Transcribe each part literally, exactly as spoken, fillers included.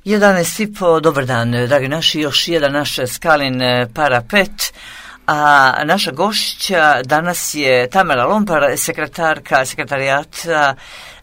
jedanaest i po, dobar dan, dragi naši, još jedan naš Skalin Parapet, a naša gošća danas je Tamara Lompar, sekretarka sekretarijata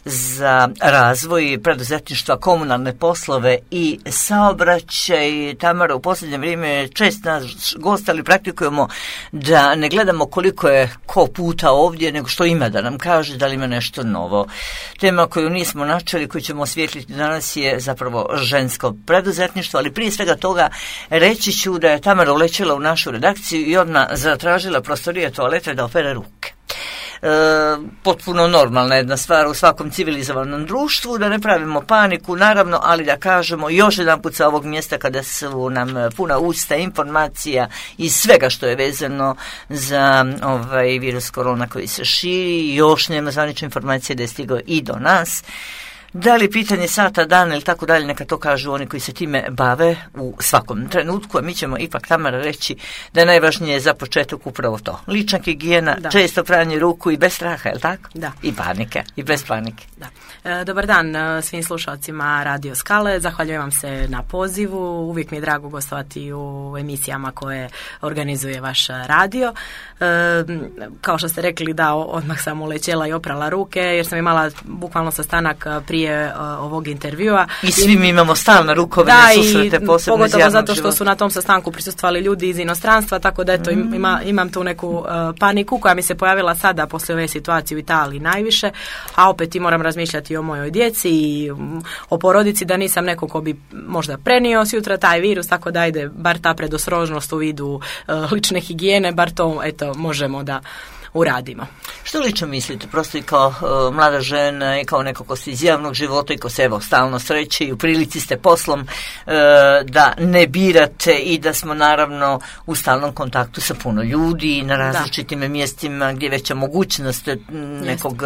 za razvoj preduzetništva, komunalne poslove i saobraćaj. Tamara, u posljednje vrijeme često nas gost, ali praktikujemo da ne gledamo koliko je ko puta ovdje, nego što ima da nam kaže, da li ima nešto novo. Tema koju nismo načeli, koju ćemo osvijetliti danas, je zapravo žensko preduzetništvo, ali prije svega toga reći ću da je Tamara ulećela u našu redakciju i odmah zatražila prostorije toalete da opere ruke. E, potpuno normalna jedna stvar u svakom civilizovanom društvu, da ne pravimo paniku, naravno, ali da kažemo još jedan put sa ovog mjesta, kada su nam puna usta informacija i svega što je vezano za ovaj virus korona koji se širi, još nema zvanične informacije da je stigao i do nas. Da li pitanje sata, dana ili tako dalje, neka to kažu oni koji se time bave u svakom trenutku, a mi ćemo ipak, Tamara, reći da je najvažnije za početak upravo to. Lična higijena, da. Često pranje ruku i bez straha, je li tako? Da. I panike, i bez panike. Da. E, dobar dan svim slušalcima Radio Skale, zahvaljujem vam se na pozivu, uvijek mi je drago gostovati u emisijama koje organizuje vaš radio. E, kao što ste rekli, da, odmah sam ulećela i oprala ruke, jer sam imala bukvalno sastanak prije uh, ovog intervjua. I svi mi imamo stalno rukovne susrete, posebno pogotovo zato što život. Su na tom sastanku prisustvovali ljudi iz inostranstva, tako da eto, mm. ima, imam tu neku uh, paniku koja mi se pojavila sada poslije ove situacije u Italiji najviše, a opet i moram razmišljati o mojoj djeci i um, o porodici, da nisam neko ko bi možda prenio sutra taj virus, tako da ide bar ta predostrožnost u vidu uh, lične higijene, bar to eto možemo da uradimo. Što lično mislite, prosto i kao uh, mlada žena i kao neko ko ste iz javnog života i ko se evo stalno sreće i u prilici ste poslom uh, da ne birate i da smo naravno u stalnom kontaktu sa puno ljudi na različitim da. mjestima gdje je veća mogućnost nekog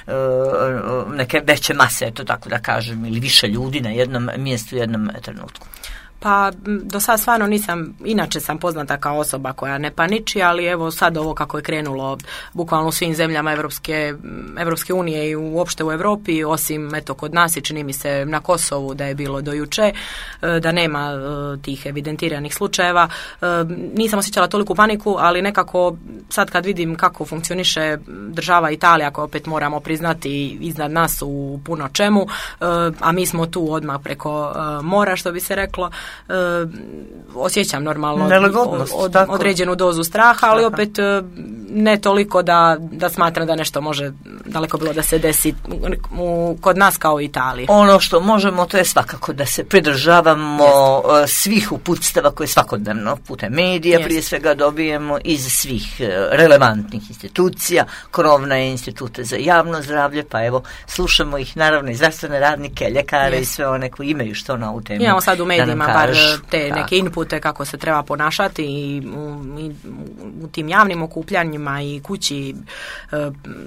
uh, neke veće mase, eto tako da kažem, ili više ljudi na jednom mjestu u jednom trenutku. Pa do sad stvarno nisam, inače sam poznata kao osoba koja ne paniči, ali evo sad ovo kako je krenulo bukvalno u svim zemljama Evropske, Evropske unije i uopšte u Europi, osim eto kod nas i čini mi se na Kosovu da je bilo do juče, da nema tih evidentiranih slučajeva. Nisam osjećala toliku paniku, ali nekako sad kad vidim kako funkcioniše država Italija, koja opet moramo priznati iznad nas u puno čemu, a mi smo tu odmah preko mora, što bi se reklo, Uh, osjećam normalno od, određenu dozu straha, ali opet uh, ne toliko da, da smatram da nešto može daleko bilo da se desi u, kod nas kao u Italiji. Ono što možemo, to je svakako da se pridržavamo uh, svih uputstava koje svakodnevno putem medija Jest. prije svega dobijemo iz svih uh, relevantnih institucija, krovne institute za javno zdravlje, pa evo slušamo ih, naravno i zdravstvene radnike, ljekare Jest. i sve one koji imaju što na ovu temu. Imamo sad u medijima bar te da. neke inpute kako se treba ponašati i u, i u tim javnim okupljanjima i kući e,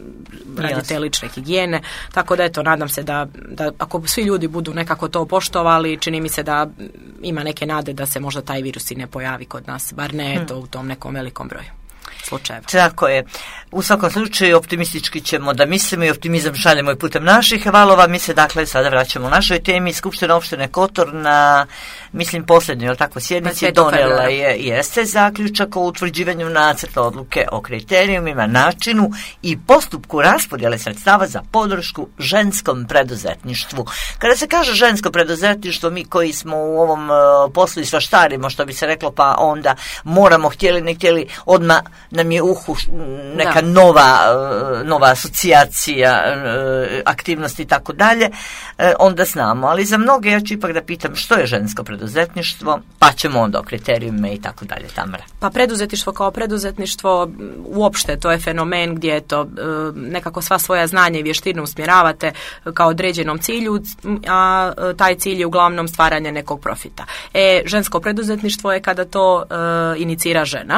radi te lične higijene, tako da eto, nadam se da, da ako svi ljudi budu nekako to poštovali, čini mi se da ima neke nade da se možda taj virus i ne pojavi kod nas, bar ne hmm. eto, u tom nekom velikom broju slučajeva. Tako je. U svakom slučaju optimistički ćemo da mislimo i optimizam šaljemo i putem naših valova. Mi se dakle sada vraćamo u našoj temi. Skupština opštine Kotor na, mislim, posljednjoj, ali tako, sjednici donijela je jeste zaključak o utvrđivanju nacrta odluke o kriterijumima, načinu i postupku raspodjele sredstava za podršku ženskom preduzetništvu. Kada se kaže žensko preduzetništvo, mi koji smo u ovom uh, poslu i svaštarimo, što bi se reklo, pa onda moramo, htjeli ne htjeli, odmah nam je uhu neka da. nova nova asocijacija aktivnosti i tako dalje, onda znamo, ali za mnoge ja ću ipak da pitam što je žensko preduzetništvo, pa ćemo onda o kriterijima i tako dalje. Tamara. Pa preduzetništvo kao preduzetništvo uopšte to je fenomen gdje je to nekako sva svoja znanja i vještine usmjeravate kao određenom cilju, a taj cilj je uglavnom stvaranje nekog profita. E, žensko preduzetništvo je kada to e, inicira žena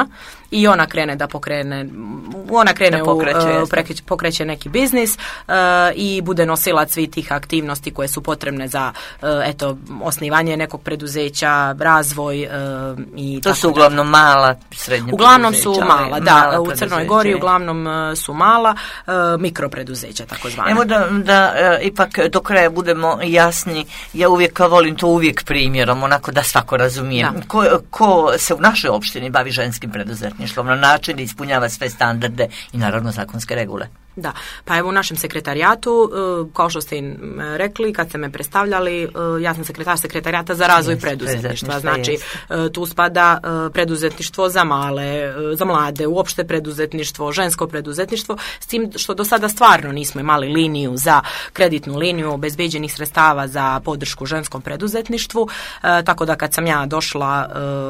i ona krene da pokrene, ona krene da pokreće, u, prekreće, pokreće neki biznis uh, i bude nosilac svih tih aktivnosti koje su potrebne za uh, eto, osnivanje nekog preduzeća, razvoj uh, i to tako su uglavnom da. mala, srednja uglavnom preduzeća. su mala, da, mala u Crnoj Gori uglavnom uh, su mala uh, mikropreduzeća, takozvana. Evo da, da uh, ipak do kraja budemo jasni, ja uvijek volim to uvijek primjerom, onako da svako razumije. Ko, ko se u našoj opštini bavi ženskim preduzetništvom na način da ispunjava sve standarde i naravno zakonske regule. Da, pa evo u našem sekretarijatu, kao što ste im rekli, kad ste me predstavljali, ja sam sekretar sekretarijata za razvoj jest, preduzetništva. Znači, jest. Tu spada preduzetništvo za male, za mlade, uopšte preduzetništvo, žensko preduzetništvo, s tim što do sada stvarno nismo imali liniju za kreditnu liniju obezbeđenih sredstava za podršku ženskom preduzetništvu, tako da kad sam ja došla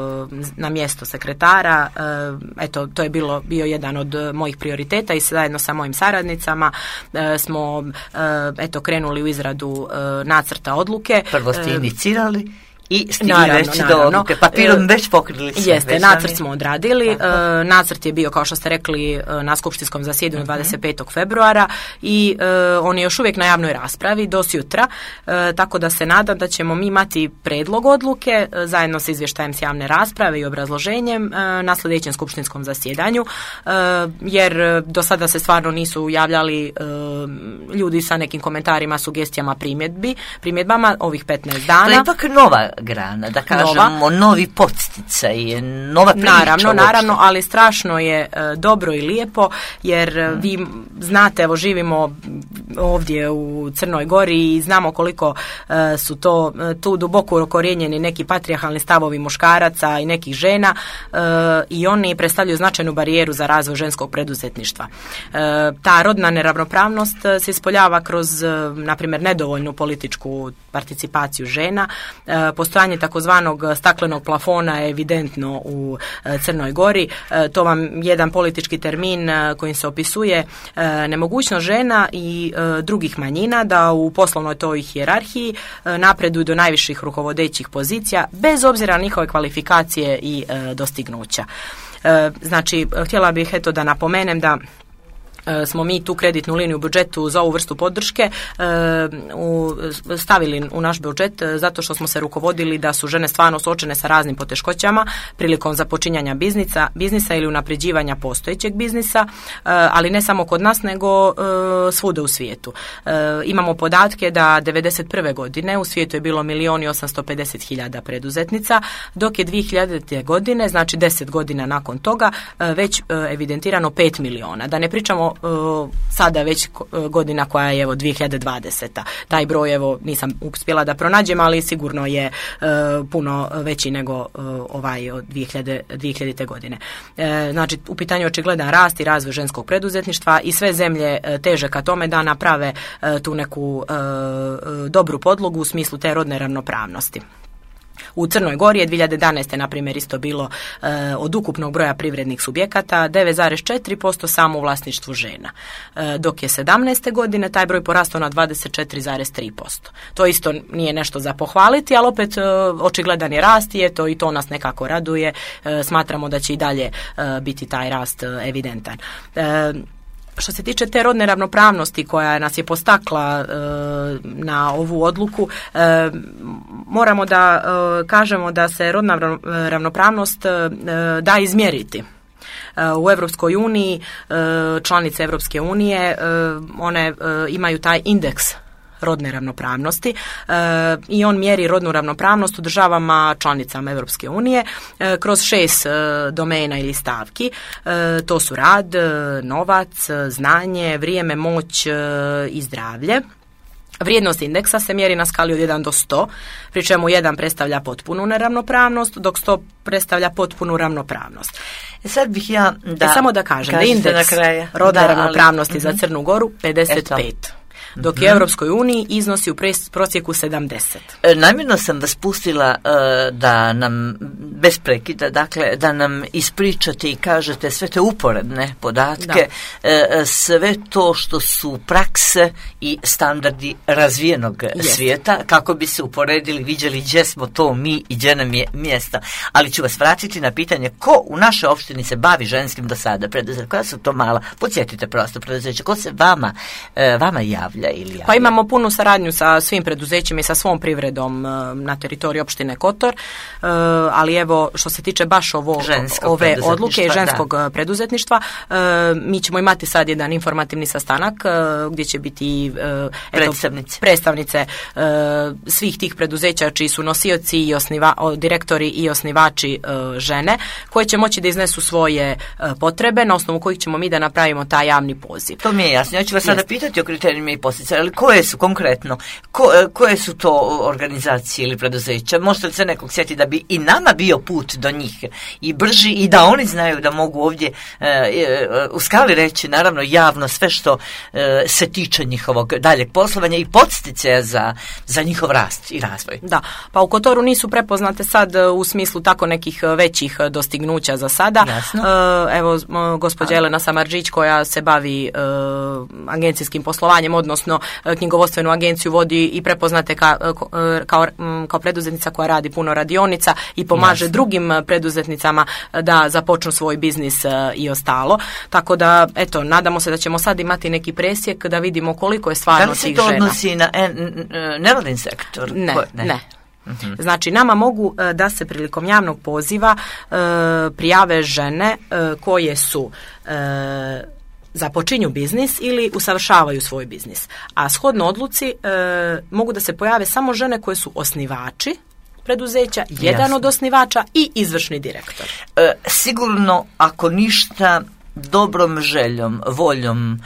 na mjesto sekretara, eto, to je bilo, bio jedan od mojih prioriteta i zajedno sa mojim saradnicima e, smo e, eto krenuli u izradu e, nacrta odluke. Prvo ste inicirali i stigli već do odluke. Papirom već pokrili sve. Jeste, nacrt smo odradili. E, nacrt je bio, kao što ste rekli, na skupštinskom zasjedanju dvadeset petog februara i e, on je još uvijek na javnoj raspravi do sutra, e, tako da se nadam da ćemo mi imati predlog odluke e, zajedno sa izvještajem s javne rasprave i obrazloženjem e, na sljedećem skupštinskom zasjedanju, e, jer do sada se stvarno nisu javljali e, ljudi sa nekim komentarima, sugestijama, primjedbi, primjedbama ovih petnaest dana. To je ipak nova grana, da kažemo, nova. Novi podsticaj, nova priča. Naravno, naravno, ali strašno je e, dobro i lijepo, jer e, vi znate, evo živimo ovdje u Crnoj Gori i znamo koliko e, su to e, tu duboko ukorijenjeni neki patrijarhalni stavovi muškaraca i nekih žena e, i oni predstavljaju značajnu barijeru za razvoj ženskog preduzetništva. E, ta rodna neravnopravnost se ispoljava kroz, na primjer, nedovoljnu političku participaciju žena. E, postojanje takozvanog staklenog plafona je evidentno u e, Crnoj Gori. E, to vam jedan politički termin e, kojim se opisuje e, nemogućnost žena i e, drugih manjina da u poslovnoj toj hijerarhiji e, napreduju do najviših rukovodećih pozicija bez obzira na njihove kvalifikacije i e, dostignuća. E, znači, htjela bih eto da napomenem da smo mi tu kreditnu liniju u budžetu za ovu vrstu podrške e, u, stavili u naš budžet zato što smo se rukovodili da su žene stvarno suočene sa raznim poteškoćama prilikom započinjanja biznisa, biznisa ili unapređivanja postojećeg biznisa, e, ali ne samo kod nas nego e, svuda u svijetu. E, imamo podatke da devedeset prve godine u svijetu je bilo milijon i osamsto pedeset hiljada preduzetnica, dok je dvije hiljadite godine, znači deset godina nakon toga, e, već e, evidentirano pet miliona. Da ne pričamo sada već godina koja je evo dvije hiljade dvadeseta. Taj broj evo nisam uspjela da pronađem, ali sigurno je e, puno veći nego e, ovaj od dvije hiljadite godine. E, znači u pitanju očigledan rast i razvoj ženskog preduzetništva i sve zemlje e, teže ka tome da naprave e, tu neku e, dobru podlogu u smislu te rodne ravnopravnosti. U Crnoj Gori je dvije hiljade jedanaeste na primjer isto bilo e, od ukupnog broja privrednih subjekata devet zarez četiri posto samo u vlasništvu žena, e, dok je sedamnaeste godine taj broj porastao na dvadeset četiri zarez tri posto. To isto nije nešto za pohvaliti, ali opet e, očigledan je rast i eto i to nas nekako raduje. E, smatramo da će i dalje e, biti taj rast e, evidentan. E, Što se tiče te rodne ravnopravnosti koja nas je postakla e, na ovu odluku, e, moramo da e, kažemo da se rodna ravnopravnost e, da izmjeriti. E, u Europskoj uniji, e, članice Europske unije, e, one e, imaju taj indeks rodne ravnopravnosti e, i on mjeri rodnu ravnopravnost u državama članicama Europske unije e, kroz šest e, domena ili stavki. E, to su rad, novac, znanje, vrijeme, moć e, i zdravlje. Vrijednost indeksa se mjeri na skali od jedan do sto, pri čemu jedan predstavlja potpunu neravnopravnost, dok sto predstavlja potpunu ravnopravnost. E sad bih ja da... E samo da kažem da indeks rodne ravnopravnosti ali... za Crnu Goru pedeset pet. dok mm-hmm. je u Europskoj uniji iznosi u prosjeku sedamdeset. E, namjerno sam vas pustila e, da nam, bez prekida, dakle, da nam ispričate i kažete sve te uporedne podatke, e, sve to što su prakse i standardi razvijenog Jest. svijeta, kako bi se uporedili, viđali gdje smo to mi i gdje nam je mjesta. Ali ću vas vratiti na pitanje ko u našoj opštini se bavi ženskim do sada preduzeća, koja su to mala, podsjetite prosto preduzeća, ko se vama, e, vama javlja ili javlja? Pa imamo punu saradnju sa svim preduzećima i sa svom privredom na teritoriji opštine Kotor, ali evo što se tiče baš ovo, ove odluke ženskog da. preduzetništva, mi ćemo imati sad jedan informativni sastanak gdje će biti eto, predstavnice svih tih preduzeća čiji su nosioci i osniva, direktori i osnivači žene, koje će moći da iznesu svoje potrebe na osnovu kojih ćemo mi da napravimo taj javni poziv. To mi je jasno. Ja ću vas sada pitati o kriterijima i podsticajima, ali koje su konkretno, ko, koje su to organizacije ili preduzeća? Možete li se nekog sjetiti da bi i nama bio put do njih i brži i da oni znaju da mogu ovdje e, e, u skali reći naravno javno sve što e, se tiče njihovog daljeg poslovanja i podsticaja za, za njihov rast i razvoj? Da, pa u Kotoru nisu prepoznate sad u smislu tako nekih većih dostignuća za sada. Jasno. E, evo gospođa Elena Samardžić koja se bavi e, agencijskim poslovanjem, odnosno knjigovodstvenu agenciju vodi i prepoznate ka, kao, kao preduzetnica koja radi puno radionica i pomaže Jasne. drugim preduzetnicama da započnu svoj biznis i ostalo. Tako da, eto, nadamo se da ćemo sad imati neki presjek da vidimo koliko je stvarno tih žena. Da li se to odnosi na nevladin sektor? Ne, ne. ne. Mm-hmm. Znači, nama mogu da se prilikom javnog poziva e, prijave žene e, koje su e, započinju biznis ili usavršavaju svoj biznis. A shodno odluci e, mogu da se pojave samo žene koje su osnivači preduzeća, jedan Jasne. od osnivača i izvršni direktor. E, sigurno, ako ništa, dobrom željom, voljom,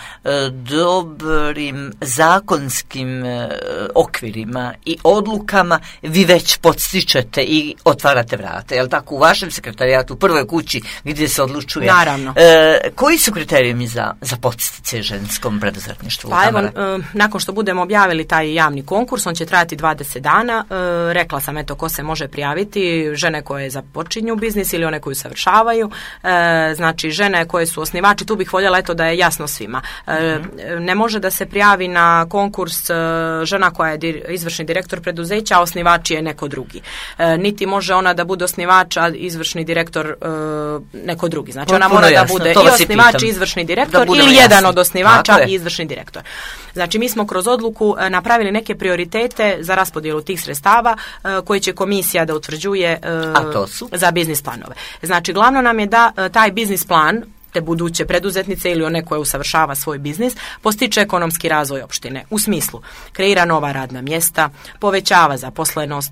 dobrim zakonskim okvirima i odlukama vi već podstičete i otvarate vrata. Je li tako u vašem sekretarijatu, u prvoj kući gdje se odlučuje? Naravno. E, koji su kriterijumi za, za podstice ženskom preduzetništvu? Pa evo, e, nakon što budemo objavili taj javni konkurs, on će trajati dvadeset dana. E, rekla sam eto ko se može prijaviti, žene koje započinju biznis ili one koje usavršavaju. E, znači žene koje su osnivači, tu bih voljela eto da je jasno svima. E, ne može da se prijavi na konkurs e, žena koja je dir, izvršni direktor preduzeća, a osnivač je neko drugi. E, niti može ona da bude osnivač, a izvršni direktor e, neko drugi. Znači Puno ona mora jasno, da bude i osnivač i izvršni direktor ili jasno. jedan od osnivača i izvršni direktor. Znači mi smo kroz odluku e, napravili neke prioritete za raspodjelu tih sredstava e, koje će komisija da utvrđuje e, a to su? za biznis planove. Znači glavno nam je da e, taj biznis plan te buduće preduzetnice ili one koje usavršava svoj biznis, postiče ekonomski razvoj opštine. U smislu, kreira nova radna mjesta, povećava zaposlenost,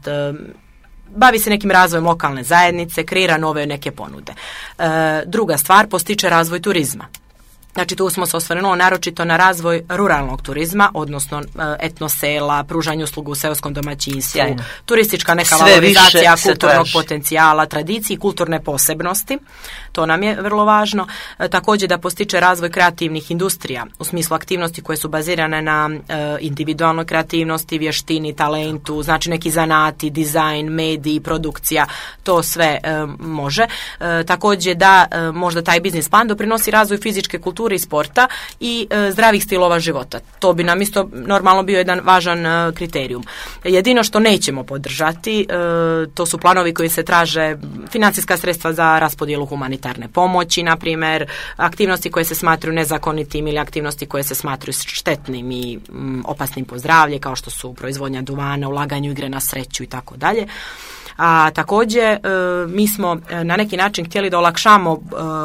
bavi se nekim razvojem lokalne zajednice, kreira nove neke ponude. E, druga stvar, postiče razvoj turizma. Znači tu smo se osvrnuli naročito na razvoj ruralnog turizma, odnosno etnosela, pružanje usluga u seoskom domaćinstvu, Sjajno. turistička neka Sve valorizacija kulturnog potencijala, tradicije i kulturne posebnosti. To nam je vrlo važno. E, također da postiče razvoj kreativnih industrija u smislu aktivnosti koje su bazirane na e, individualnoj kreativnosti, vještini, talentu, znači neki zanati, dizajn, mediji, produkcija, to sve e, može. E, također da e, možda taj biznis plan doprinosi razvoj fizičke kulture i sporta i e, zdravih stilova života. To bi nam isto normalno bio jedan važan e, kriterijum. Jedino što nećemo podržati, e, to su planovi koji se traže financijska sredstva za raspodjelu humanitarne pomoći, na primjer, aktivnosti koje se smatruju nezakonitim ili aktivnosti koje se smatruju štetnim i m, opasnim po zdravlje, kao što su proizvodnja duvana, ulaganje u igre na sreću i tako dalje. A također e, mi smo na neki način htjeli da olakšamo e,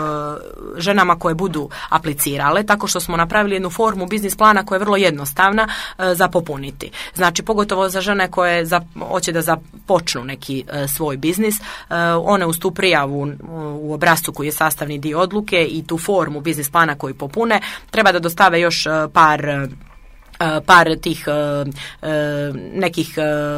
ženama koje budu aplicirale, tako što smo napravili jednu formu biznis plana koja je vrlo jednostavna e, za popuniti. Znači pogotovo za žene koje za, hoće da započnu neki e, svoj biznis, e, one uz tu prijavu u, u obrascu koji je sastavni dio odluke i tu formu biznis plana koju popune, treba da dostave još e, par par tih nekih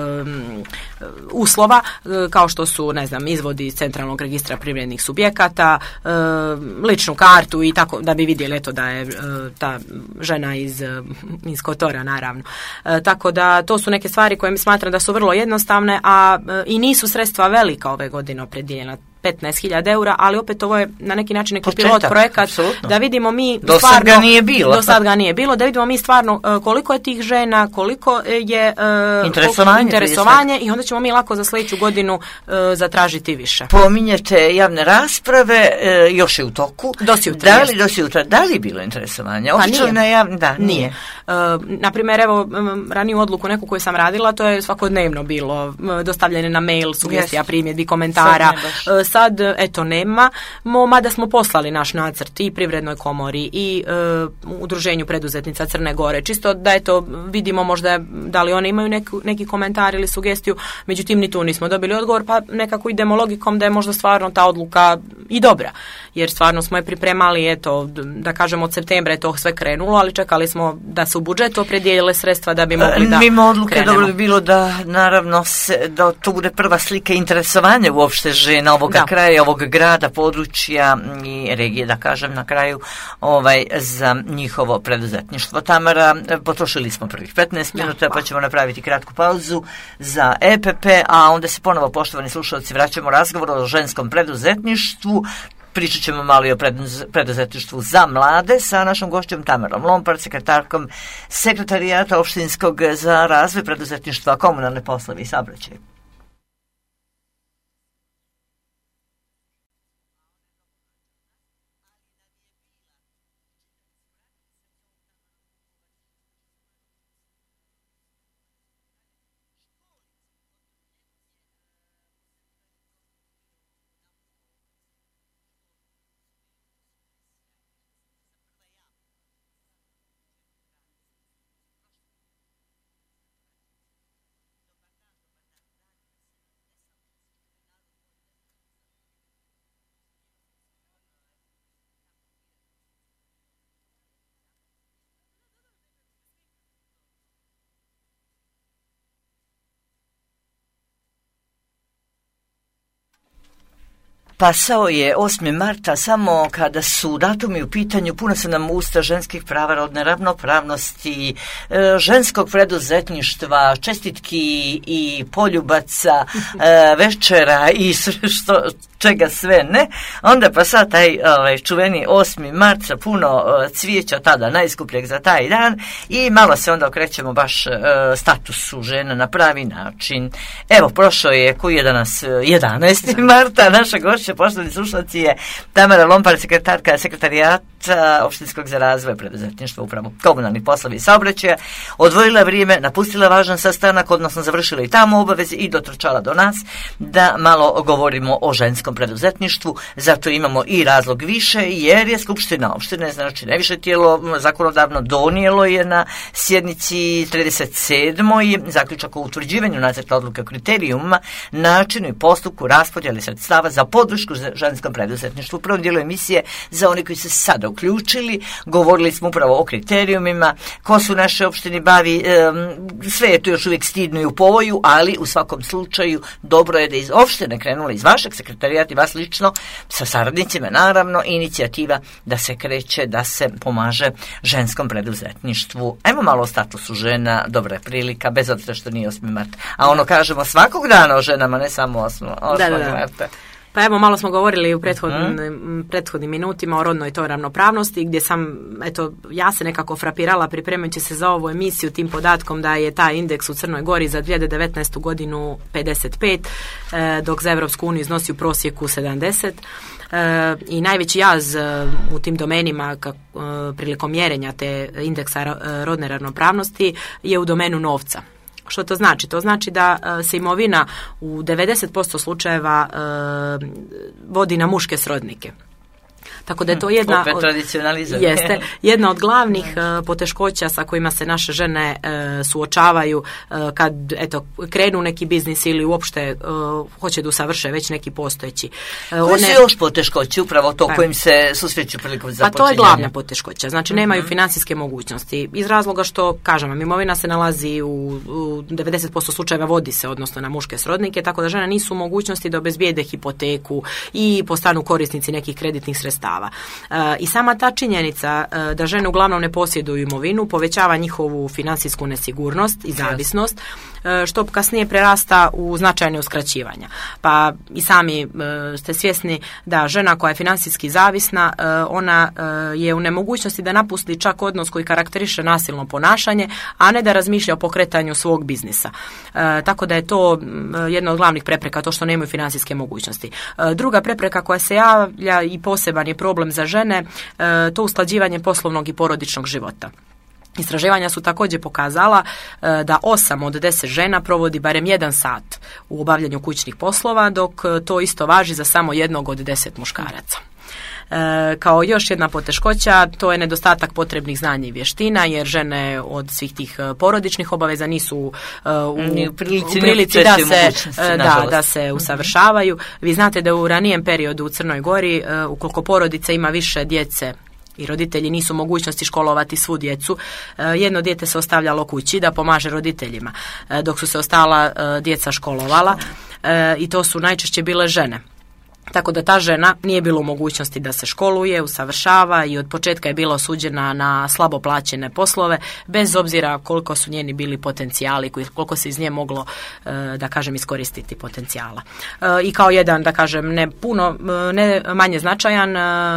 uslova kao što su, ne znam, izvodi iz Centralnog registra privrednih subjekata, ličnu kartu i tako da bi vidjeli eto da je ta žena iz, iz Kotora, naravno. Tako da to su neke stvari koje mi smatram da su vrlo jednostavne, a i nisu sredstva velika ove godine opredijeljena, petnaest hiljada eura, ali opet ovo je na neki način neki pilot projekat, absolutno. Da vidimo mi do stvarno, sad ga nije bilo. Do sad ga nije bilo, da vidimo mi stvarno koliko je tih žena, koliko je uh, interesovanje, interesovanje i onda ćemo mi lako za sljedeću godinu uh, zatražiti više. Pominjete javne rasprave, uh, još je u toku. Dosjutra. Da li, dosjutra, da li je bilo interesovanje? Pa nije. Na javne, da, nije. nije. Uh, naprimjer, evo, um, raniju odluku neku koju sam radila, to je svakodnevno bilo uh, dostavljene na mail, sugestija, yes. primjedbi, komentara. Sad, sad eto nema, mada smo poslali naš nacrt i Privrednoj komori i uh, Udruženju preduzetnica Crne Gore, čisto da eto vidimo možda da li oni imaju neki, neki komentar ili sugestiju, međutim ni tu nismo dobili odgovor, pa nekako idemo logikom da je možda stvarno ta odluka i dobra, jer stvarno smo je pripremali, eto, da kažemo od septembra je to sve krenulo, ali čekali smo da se u budžetu opredijele sredstva da bi mogli da mimo odluke krenemo. Dobro bi bilo da naravno se, da to bude prva slika interesovanja uopšte žena ovoga da. kraja, ovog grada, područja i regije, da kažem na kraju, ovaj, za njihovo preduzetništvo. Tamara, potrošili smo prvih petnaest minuta, ja, pa ćemo napraviti kratku pauzu za E P P, a onda se ponovo, poštovani slušalci, vraćamo razgovor o ženskom preduzetništvu. Pričat ćemo malo i o preduzetništvu za mlade sa našom gošćom Tamarom Lompar, sekretarkom Sekretarijata opštinskog za razvoj preduzetništva, komunalne poslove i saobraćaj. Pasao je osmi marta, samo kada su datumi u pitanju, puno su nam usta ženskih prava, rodne ravnopravnosti, ženskog preduzetništva, čestitki i poljubaca, večera i što, čega sve ne. Onda pa sad taj ovaj, čuveni osmi mart sa puno cvijeća, tada najskupljeg za taj dan, i malo se onda okrećemo baš statusu žena na pravi način. Evo, prošao je, koji je danas jedanaesti marta, naša gošća, poštovani slušalci, je Tamara Lompar, sekretarka Sekretarijata opštinskog za razvoj preduzetništva, upravo komunalnih poslova i saobraćaja. Odvojila vrijeme, napustila važan sastanak, odnosno završila i tamo obaveze i dotrčala do nas da malo govorimo o ženskom preduzetništvu. Zato imamo i razlog više, jer je Skupština opštine, znači najviše tijelo zakonodavno, donijelo je na sjednici trideset sedmoj zaključak o utvrđivanju nacrta odluke o kriterijumima, načinu i postupku raspodjele sredstava za podršku ženskom preduzetništvu. U prvom dijelu emisije, za oni koji se sada uključili, govorili smo upravo o kriterijumima, ko su naše opštine bavi, sve je to još uvijek stidno i u povoju, ali u svakom slučaju dobro je da iz opštine krenula, iz vašeg sekretarijata i vas lično, sa saradnicima naravno, inicijativa da se kreće, da se pomaže ženskom preduzetništvu. Ajmo malo o statusu žena, dobra je prilika, bez obzira što nije osmi mart. A ono kažemo svakog dana o ženama, ne samo osmog marta. Pa evo, malo smo govorili u prethodnim, mm. prethodnim minutima o rodnoj toj ravnopravnosti, gdje sam, eto, ja se nekako frapirala pripremajući se za ovu emisiju tim podatkom da je taj indeks u Crnoj Gori za dvije tisuće devetnaestu godinu pedeset pet, dok za Evropsku uniju iznosi u prosjeku sedamdeset. I najveći jaz u tim domenima kak, prilikom mjerenja te indeksa rodne ravnopravnosti je u domenu novca. Što to znači? To znači da se imovina u devedeset posto slučajeva vodi na muške srodnike. Tako da je to jedna opet od, tradicionalizam. Jeste, jedna od glavnih uh, poteškoća sa kojima se naše žene uh, suočavaju uh, kad eto krenu neki biznis ili uopšte uh, hoće da usavrše već neki postojeći. Uh, Koje one, su još poteškoće upravo to pa, kojim se susreću prilikom započinjanja? Pa to je glavna poteškoća. Znači nemaju uh-huh. financijske mogućnosti. Iz razloga što, kažem vam, imovina se nalazi u, u devedeset posto slučajeva vodi se, odnosno na muške srodnike, tako da žene nisu u mogućnosti da obezbijede hipoteku i postanu korisnici nekih kreditnih sredstava. I sama ta činjenica da žene uglavnom ne posjeduju imovinu povećava njihovu financijsku nesigurnost i zavisnost, što kasnije prerasta u značajne uskraćivanja. Pa i sami ste svjesni da žena koja je financijski zavisna, ona je u nemogućnosti da napusti čak odnos koji karakteriše nasilno ponašanje, a ne da razmišlja o pokretanju svog biznisa. Tako da je to jedna od glavnih prepreka, to što nemaju financijske mogućnosti. Druga prepreka koja se javlja i poseban je problem za žene, to usklađivanje poslovnog i porodičnog života. Istraživanja su također pokazala da osam od deset žena provodi barem jedan sat u obavljanju kućnih poslova, dok to isto važi za samo jednog od deset muškaraca. E, kao još jedna poteškoća, to je nedostatak potrebnih znanja i vještina, jer žene od svih tih porodičnih obaveza nisu uh, u, u prilici, u prilici da, se, da, da se usavršavaju. Vi znate da u ranijem periodu u Crnoj Gori, uh, ukoliko porodica ima više djece i roditelji nisu mogućnosti školovati svu djecu, jedno dijete se ostavljalo kući da pomaže roditeljima, dok su se ostala djeca školovala, i to su najčešće bile žene. Tako da ta žena nije bila u mogućnosti da se školuje, usavršava i od početka je bila osuđena na slabo plaćene poslove, bez obzira koliko su njeni bili potencijali, koliko se iz nje moglo, da kažem, iskoristiti potencijala. I kao jedan, da kažem, ne puno, ne manje značajan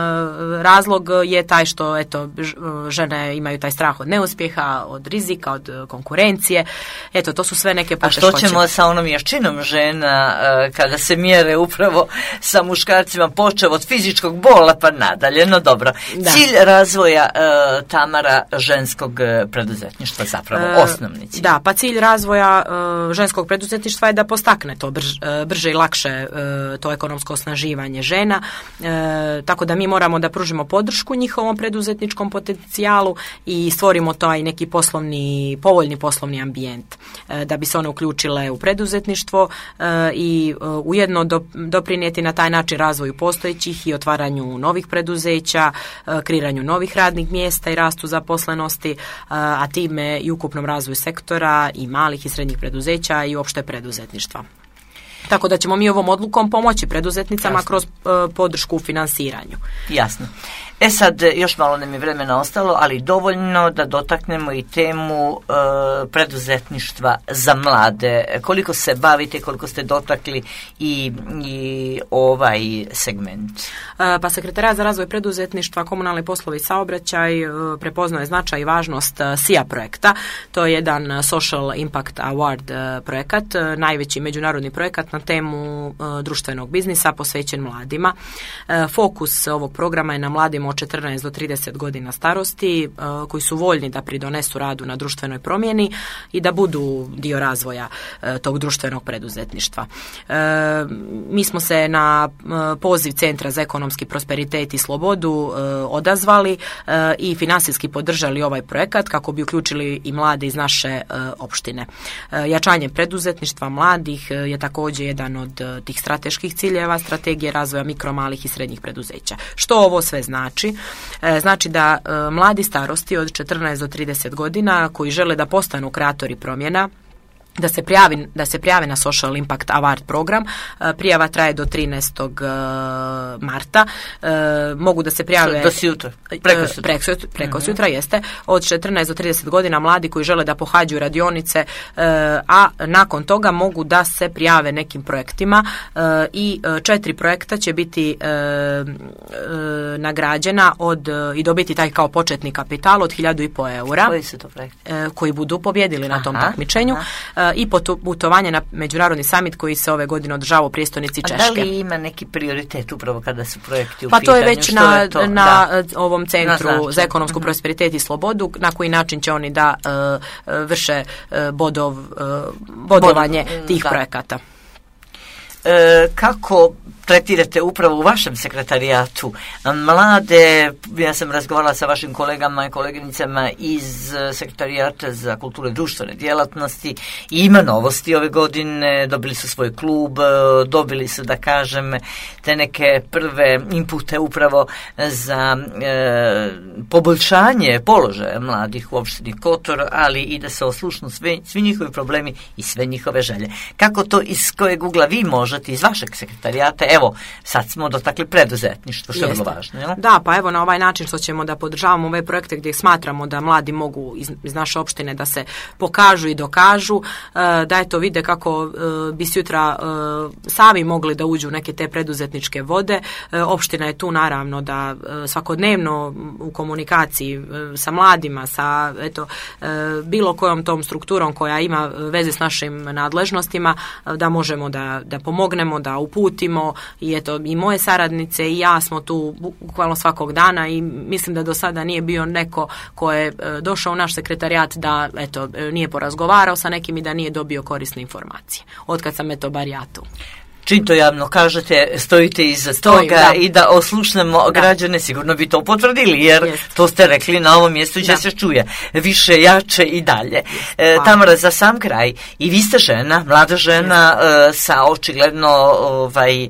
razlog je taj što, eto, žene imaju taj strah od neuspjeha, od rizika, od konkurencije. Eto, to su sve neke poteškoće. A što ćemo sa onom jačinom žena kada se mjere upravo sa muškarcima, počeo od fizičkog bola pa nadalje, no dobro. Da. Cilj razvoja uh, Tamara ženskog preduzetništva zapravo, uh, osnovni cilj. Da, pa cilj razvoja uh, ženskog preduzetništva je da postakne to brž, uh, brže i lakše uh, to ekonomsko osnaživanje žena, uh, tako da mi moramo da pružimo podršku njihovom preduzetničkom potencijalu i stvorimo taj neki poslovni, povoljni poslovni ambijent, uh, da bi se one uključile u preduzetništvo uh, i uh, ujedno do, doprinijeti na taj način razvoju postojećih i otvaranju novih preduzeća, kreiranju novih radnih mjesta i rastu zaposlenosti, a time i ukupnom razvoju sektora i malih i srednjih preduzeća i uopšte preduzetništva. Tako da ćemo mi ovom odlukom pomoći preduzetnicama Jasno. kroz uh, podršku u finansiranju. Jasno. E sad, još malo nam je vremena ostalo, ali dovoljno da dotaknemo i temu uh, preduzetništva za mlade. Koliko se bavite, koliko ste dotakli i, i ovaj segment? Uh, pa Sekretarijat za razvoj preduzetništva, komunalni poslovi i saobraćaj uh, prepoznaje značaj i važnost uh, S I A projekta. To je jedan Social Impact Award uh, projekat, uh, najveći međunarodni projekat na temu uh, društvenog biznisa posvećen mladima. Uh, fokus ovog programa je na mladima od četrnaest do trideset godina starosti, uh, koji su voljni da pridonesu radu na društvenoj promjeni i da budu dio razvoja uh, tog društvenog preduzetništva. Uh, mi smo se na uh, poziv Centra za ekonomski prosperitet i slobodu uh, odazvali uh, i financijski podržali ovaj projekat kako bi uključili i mlade iz naše uh, opštine. Uh, jačanje preduzetništva mladih uh, je također jedan od uh, tih strateških ciljeva strategije razvoja mikro, malih i srednjih preduzeća. Što ovo sve znači? E, znači da e, mladi starosti od četrnaest do trideset godina koji žele da postanu kreatori promjena, da se prijavi, da se prijave na Social Impact Award program. Prijava traje do trinaestog marta. E, mogu da se prijave do sutra. Preko sutra. Preko, preko uh-huh. sutra jeste. Od četrnaest do trideset godina mladi koji žele da pohađaju radionice, e, a nakon toga mogu da se prijave nekim projektima e, i četiri projekta će biti e, e, nagrađena od i dobiti taj kao početni kapital od hiljadu i po eura. Koji su to projekti? E, koji budu pobjedili na tom aha, takmičenju. Aha. I putovanje na međunarodni summit koji se ove godine održava u prijestolnici Češke. A da li ima neki prioritet upravo kada su projekti u pa pitanju? Pa to je već Što na, je to? na ovom Centru na za ekonomsku uh-huh. prosperitet i slobodu, na koji način će oni da uh, vrše uh, bodov, uh, bodovanje Bod, tih da. projekata. e, kako tretirate upravo u vašem sekretarijatu mlade? Ja sam razgovarala sa vašim kolegama i koleginicama iz sekretarijata za kulturu i društvene djelatnosti i ima novosti ove godine, dobili su svoj klub, dobili su, da kažem, te neke prve inpute upravo za e, poboljšanje položaja mladih u opštini Kotor, ali i da se oslušnu sve, svi njihovi problemi i sve njihove želje. Kako to, iz kojeg ugla vi možete, iz vašeg sekretarijata? Evo, sad smo dotakli preduzetništvo, što je vrlo važno. Jel? Da, pa evo na ovaj način što ćemo da podržavamo ove projekte gdje smatramo da mladi mogu iz, iz naše opštine da se pokažu i dokažu, da eto vide kako bi sutra sami mogli da uđu u neke te preduzetničke vode. Opština je tu naravno da svakodnevno u komunikaciji sa mladima, sa eto bilo kojom tom strukturom koja ima veze s našim nadležnostima, da možemo da, da pomognemo, da uputimo. I eto, i moje saradnice i ja smo tu bukvalno svakog dana i mislim da do sada nije bio neko ko je došao u naš sekretarijat da eto, nije porazgovarao sa nekim i da nije dobio korisne informacije. Otkad sam eto bar ja tu. Čim to javno kažete, stojite iza Stojim, toga da. I da oslušnemo Da. građane, sigurno bi to potvrdili, jer Jest. to ste rekli na ovom mjestu gdje Da. se čuje više, jače i dalje. E, Hvala. Tamara, za sam kraj, i vi ste žena, mlada žena e, sa očigledno ovaj, e,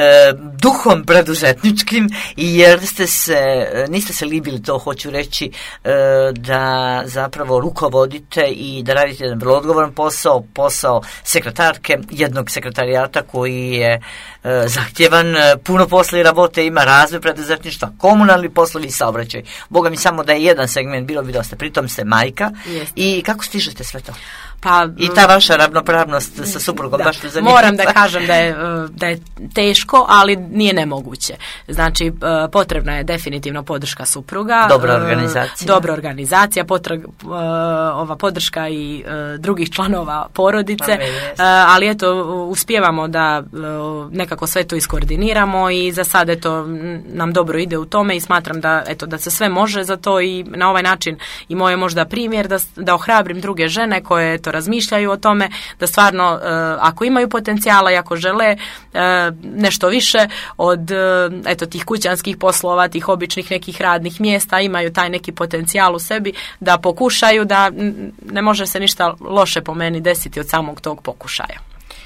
duhom preduzetničkim, i jer ste se, niste se libili, to hoću reći, e, da zapravo rukovodite i da radite jedan vrlo odgovoran posao, posao sekretarke jednog sekretarijata koji je e, zahtjevan, e, puno posla i rabote, ima razvoj preduzetništva, komunalni poslovi i saobraćaj. Boga mi, samo da je jedan segment, bilo bi dosta. Pritom ste majka. Jest. I kako stižete sve to? Pa, I ta vaša ravnopravnost sa suprugom, da, baš to zanima. moram da kažem da je, da je teško, ali nije nemoguće. Znači, potrebna je definitivno podrška supruga. Dobra organizacija. Dobra organizacija, potrag, ova podrška i drugih članova porodice. Ali eto, uspijevamo da nekako sve to iskoordiniramo i za sad eto nam dobro ide u tome i smatram da eto da se sve može za to i na ovaj način i moj je možda primjer da, da ohrabrim druge žene koje eto razmišljaju o tome da stvarno ako imaju potencijala i ako žele nešto više od eto tih kućanskih poslova, tih običnih nekih radnih mjesta, imaju taj neki potencijal u sebi da pokušaju, da ne može se ništa loše po meni desiti od samog tog pokušaja.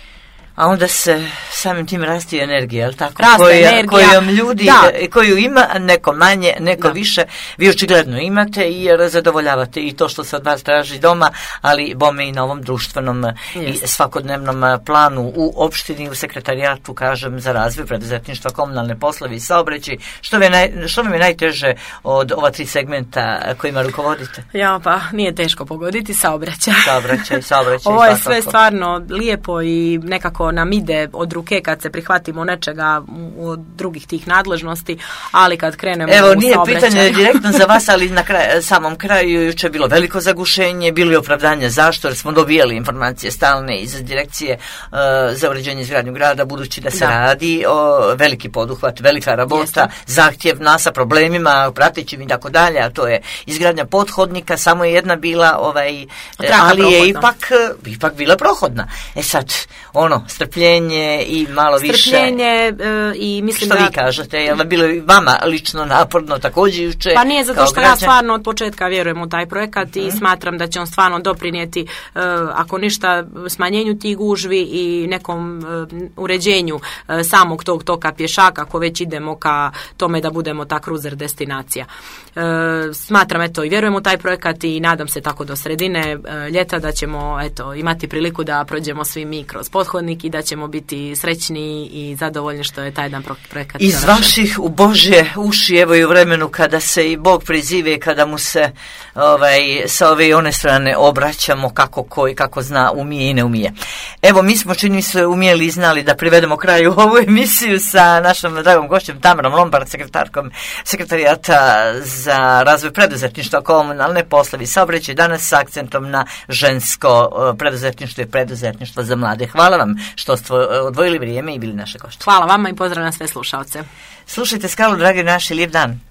A onda se samim tim rasti energija, je li tako? Raste Koja, energija. Kojom ljudi, Da. koju ima neko manje, neko Da. više, vi očigledno imate i zadovoljavate i to što se od vas traži doma, ali bome i na ovom društvenom Jest. i svakodnevnom planu u opštini, u sekretarijatu, kažem, za razvoj preduzetništva, komunalne poslovi i saobraćaj. Što, naj, što vam je najteže od ova tri segmenta kojima rukovodite? Ja, pa nije teško pogoditi saobraćaj. Saobraćaj, saobraćaj. Ovo je svakako. sve stvarno lijepo i nekako nam ide od ruke kad se prihvatimo nečega od drugih tih nadležnosti, ali kad krenemo Evo, u nije saobraćaj... pitanje direktno za vas, ali na kraj, samom kraju juče je bilo veliko zagušenje, bilo je opravdanje zašto, jer smo dobijali informacije stalne iz direkcije uh, za uređenje izgradnju grada, budući da se Da. radi o veliki poduhvat, velika rabota, Jeste. zahtjevna sa problemima, pratećim i tako dalje, a to je izgradnja pothodnika, samo je jedna bila, ovaj, Traka ali je prohodna. ipak, ipak bila prohodna. E sad, ono, strpljenje i malo više... Strpljenje e, i mislim Što da... vi kažete, je li bilo i vama lično naporno također juče? Pa nije zato kao što ja građan? stvarno od početka vjerujem u taj projekat i smatram da će on stvarno doprinijeti, e, ako ništa, smanjenju tih gužvi i nekom e, uređenju e, samog tog toka pješaka, ako već idemo ka tome da budemo ta cruiser destinacija. E, smatram, eto, i vjerujem u taj projekat i nadam se tako do sredine e, ljeta da ćemo, eto, imati priliku da prođemo svi mi kroz pothodnik i da ćemo biti srećni i zadovoljni što je taj jedan projekat Iz završen. vaših u Božje uši, evo i u vremenu kada se i Bog prizive, kada mu se ovaj, sa ove i one strane obraćamo kako ko i kako zna, umije i ne umije. Evo, mi smo, čini se, umijeli i znali da privedemo kraju ovu emisiju sa našom dragom gošćem Tamarom Lompard, sekretarkom sekretarijata za razvoj preduzetništva, komunalne poslovi i saobraćaj, danas sa akcentom na žensko eh, preduzetništvo i preduzetništvo za mlade. Hvala vam što ste odvojili vrijeme i bili naše gošće. Hvala vama i pozdravljam sve slušalce. Slušajte Skalu, dragi naši, lijep dan.